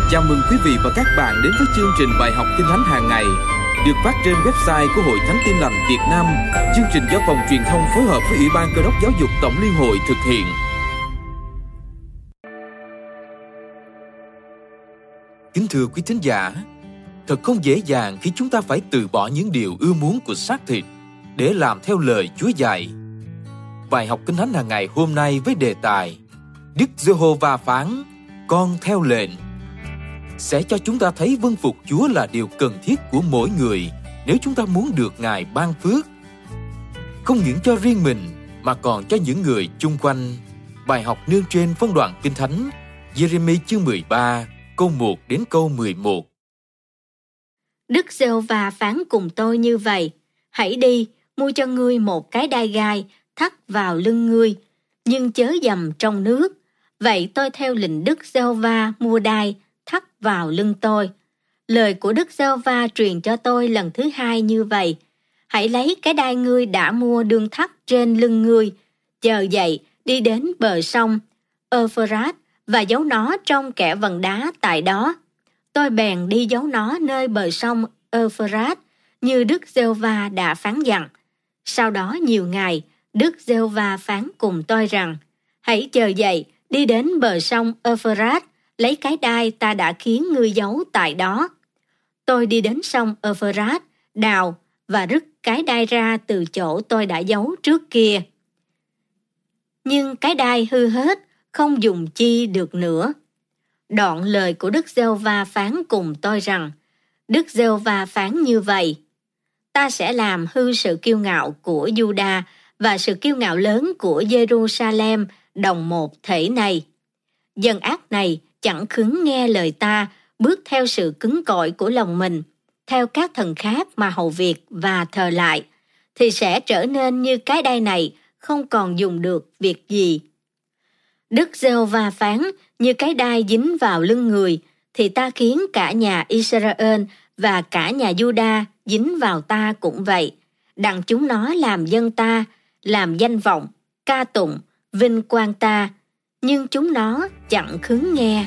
Chào mừng quý vị và các bạn đến với chương trình bài học Kinh Thánh hàng ngày được phát trên website của Hội Thánh Tin Lành Việt Nam. Chương trình do Phòng Truyền thông phối hợp với Ủy ban Cơ đốc Giáo dục Tổng Liên hội thực hiện. Kính thưa quý thính giả, thật không dễ dàng khi chúng ta phải từ bỏ những điều ưa muốn của xác thịt để làm theo lời Chúa dạy. Bài học Kinh Thánh hàng ngày hôm nay với đề tài Đức Giê-hô-va phán, con theo lệnh, sẽ cho chúng ta thấy vâng phục Chúa là điều cần thiết của mỗi người nếu chúng ta muốn được Ngài ban phước. Không những cho riêng mình mà còn cho những người chung quanh. Bài học nương trên phân đoạn Kinh Thánh Giê-rê-mi chương 13 câu 1 đến câu 11. Đức Giê-hô-va phán cùng tôi như vậy: hãy đi, mua cho ngươi một cái đai gai, thắt vào lưng ngươi, nhưng chớ dầm trong nước. Vậy tôi theo lệnh Đức Giê-hô-va mua đai, thắt vào lưng tôi. Lời của Đức Giê-hô-va truyền cho tôi lần thứ hai như vậy: hãy lấy cái đai ngươi đã mua đương thắt trên lưng ngươi, chờ dậy đi đến bờ sông Ơ-phơ-rát và giấu nó trong kẽ vần đá tại đó. Tôi bèn đi giấu nó nơi bờ sông Ơ-phơ-rát như Đức Giê-hô-va đã phán dặn. Sau đó nhiều ngày, Đức Giê-hô-va phán cùng tôi rằng: hãy chờ dậy đi đến bờ sông Ơ-phơ-rát, lấy cái đai ta đã khiến ngươi giấu tại đó. Tôi đi đến sông Ơ-phơ-rát, đào và rứt cái đai ra từ chỗ tôi đã giấu trước kia. Nhưng cái đai hư hết, không dùng chi được nữa. Đoạn lời của Đức Giê-hô-va phán cùng tôi rằng: Đức Giê-hô-va phán như vậy: ta sẽ làm hư sự kiêu ngạo của Giu-đa và sự kiêu ngạo lớn của Giê-ru-sa-lem đồng một thể này. Dân ác này chẳng khứng nghe lời ta, bước theo sự cứng cỏi của lòng mình, theo các thần khác mà hầu việc và thờ lại, thì sẽ trở nên như cái đai này, không còn dùng được việc gì. Đức Giê-hô-va phán: như cái đai dính vào lưng người, thì ta khiến cả nhà Israel và cả nhà Giu-đa dính vào ta cũng vậy, đặng chúng nó làm dân ta, làm danh vọng, ca tụng, vinh quang ta, nhưng chúng nó chẳng khứng nghe.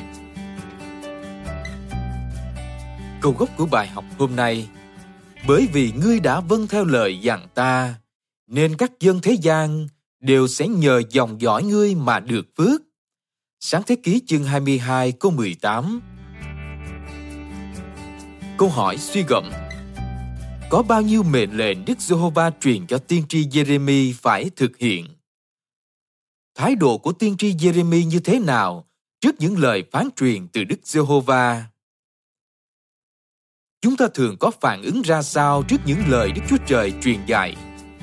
Câu gốc của bài học hôm nay: bởi vì ngươi đã vâng theo lời dặn ta, nên các dân thế gian đều sẽ nhờ dòng dõi ngươi mà được phước. Sáng thế ký chương 22 câu 18. Câu hỏi suy gẫm: có bao nhiêu mệnh lệnh Đức Giê-hô-va truyền cho tiên tri Giê-rê-mi phải thực hiện? Thái độ của tiên tri Giê-rê-mi như thế nào trước những lời phán truyền từ Đức Giê-hô-va? Chúng ta thường có phản ứng ra sao trước những lời Đức Chúa Trời truyền dạy?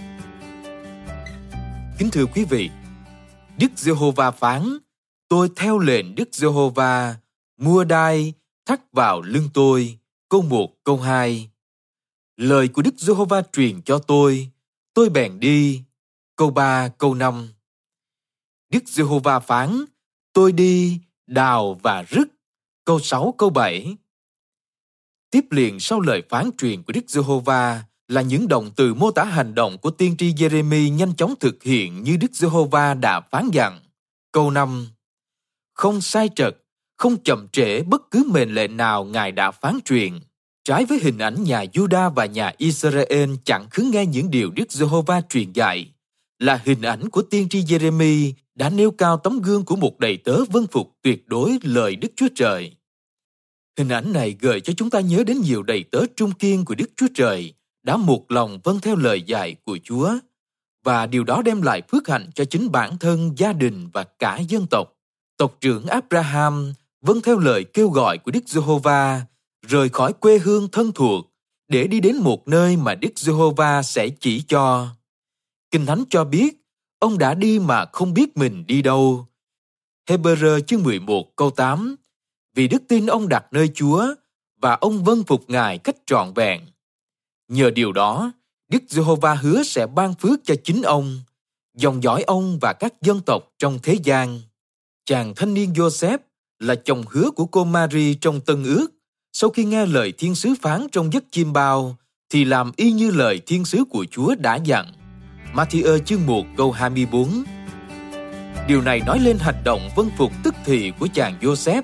Kính thưa quý vị, Đức Giê-hô-va phán: tôi theo lệnh Đức Giê-hô-va, mua đai, thắt vào lưng tôi. Câu 1, câu 2. Lời của Đức Giê-hô-va truyền cho tôi bèn đi. Câu 3, câu 5. Đức Giê-hô-va phán: tôi đi, đào và rứt. Câu 6, câu 7. Tiếp liền sau lời phán truyền của Đức Giê-hô-va là những động từ mô tả hành động của tiên tri Giê-rê-mi nhanh chóng thực hiện như Đức Giê-hô-va đã phán dặn. Câu 5. Không sai trật, không chậm trễ bất cứ mệnh lệnh nào Ngài đã phán truyền. Trái với hình ảnh nhà Giu-đa và nhà Israel chẳng khứng nghe những điều Đức Giê-hô-va truyền dạy, là hình ảnh của tiên tri Giê-rê-mi đã nêu cao tấm gương của một đầy tớ vâng phục tuyệt đối lời Đức Chúa Trời. Hình ảnh này gợi cho chúng ta nhớ đến nhiều đầy tớ trung kiên của Đức Chúa Trời đã một lòng vâng theo lời dạy của Chúa, và điều đó đem lại phước hạnh cho chính bản thân, gia đình và cả dân tộc. Tộc trưởng Abraham vâng theo lời kêu gọi của Đức Giê-hô-va, rời khỏi quê hương thân thuộc để đi đến một nơi mà Đức Giê-hô-va sẽ chỉ cho. Kinh Thánh cho biết ông đã đi mà không biết mình đi đâu. Hê-bơ-rơ chương 11 câu 8. Vì đức tin ông đặt nơi Chúa và ông vâng phục Ngài cách trọn vẹn. Nhờ điều đó, Đức Giê-hô-va hứa sẽ ban phước cho chính ông, dòng dõi ông và các dân tộc trong thế gian. Chàng thanh niên Joseph là chồng hứa của cô Mary trong Tân Ước. Sau khi nghe lời thiên sứ phán trong giấc chiêm bao, thì làm y như lời thiên sứ của Chúa đã dặn. Ma-thi-ơ chương 1 câu 24. Điều này nói lên hành động vâng phục tức thì của chàng Joseph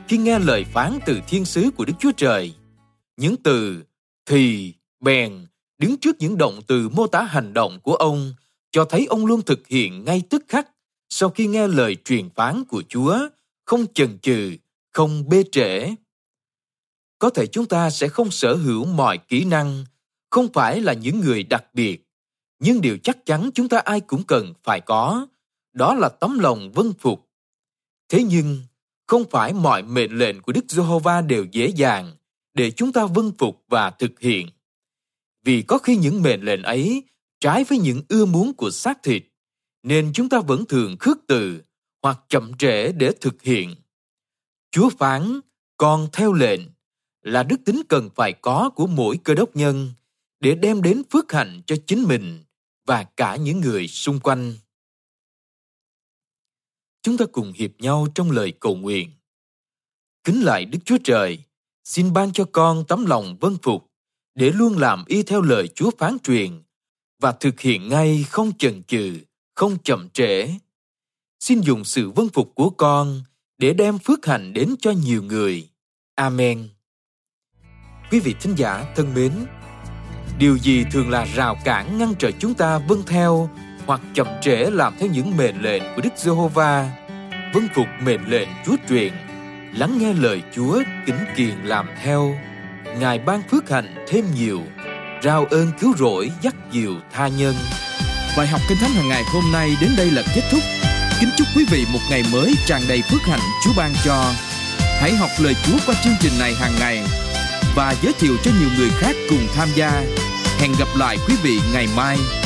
khi nghe lời phán từ thiên sứ của Đức Chúa Trời. Những từ thì, bèn đứng trước những động từ mô tả hành động của ông cho thấy ông luôn thực hiện ngay tức khắc sau khi nghe lời truyền phán của Chúa, không chần chừ, không bê trễ. Có thể chúng ta sẽ không sở hữu mọi kỹ năng, không phải là những người đặc biệt, nhưng điều chắc chắn chúng ta ai cũng cần phải có, đó là tấm lòng vâng phục. Thế nhưng, không phải mọi mệnh lệnh của Đức Giê-hô-va đều dễ dàng để chúng ta vâng phục và thực hiện. Vì có khi những mệnh lệnh ấy trái với những ưa muốn của xác thịt, nên chúng ta vẫn thường khước từ hoặc chậm trễ để thực hiện. Chúa phán, con theo lệnh, là đức tính cần phải có của mỗi Cơ Đốc nhân để đem đến phước hạnh cho chính mình và cả những người xung quanh. Chúng ta cùng hiệp nhau trong lời cầu nguyện. Kính lạy Đức Chúa Trời, xin ban cho con tấm lòng vâng phục để luôn làm y theo lời Chúa phán truyền và thực hiện ngay, không chần chừ, không chậm trễ. Xin dùng sự vâng phục của con để đem phước hạnh đến cho nhiều người. Amen. Quý vị thính giả thân mến, điều gì thường là rào cản ngăn trở chúng ta vâng theo hoặc chậm trễ làm theo những mệnh lệnh của Đức Giê-hô-va? Vâng phục mệnh lệnh Chúa truyền, lắng nghe lời Chúa, kính kiền làm theo. Ngài ban phước hạnh thêm nhiều, rao ơn cứu rỗi dắt dìu tha nhân. Bài học Kinh Thánh hàng ngày hôm nay đến đây là kết thúc. Kính chúc quý vị một ngày mới tràn đầy phước hạnh Chúa ban cho. Hãy học lời Chúa qua chương trình này hàng ngày và giới thiệu cho nhiều người khác cùng tham gia. Hẹn gặp lại quý vị ngày mai.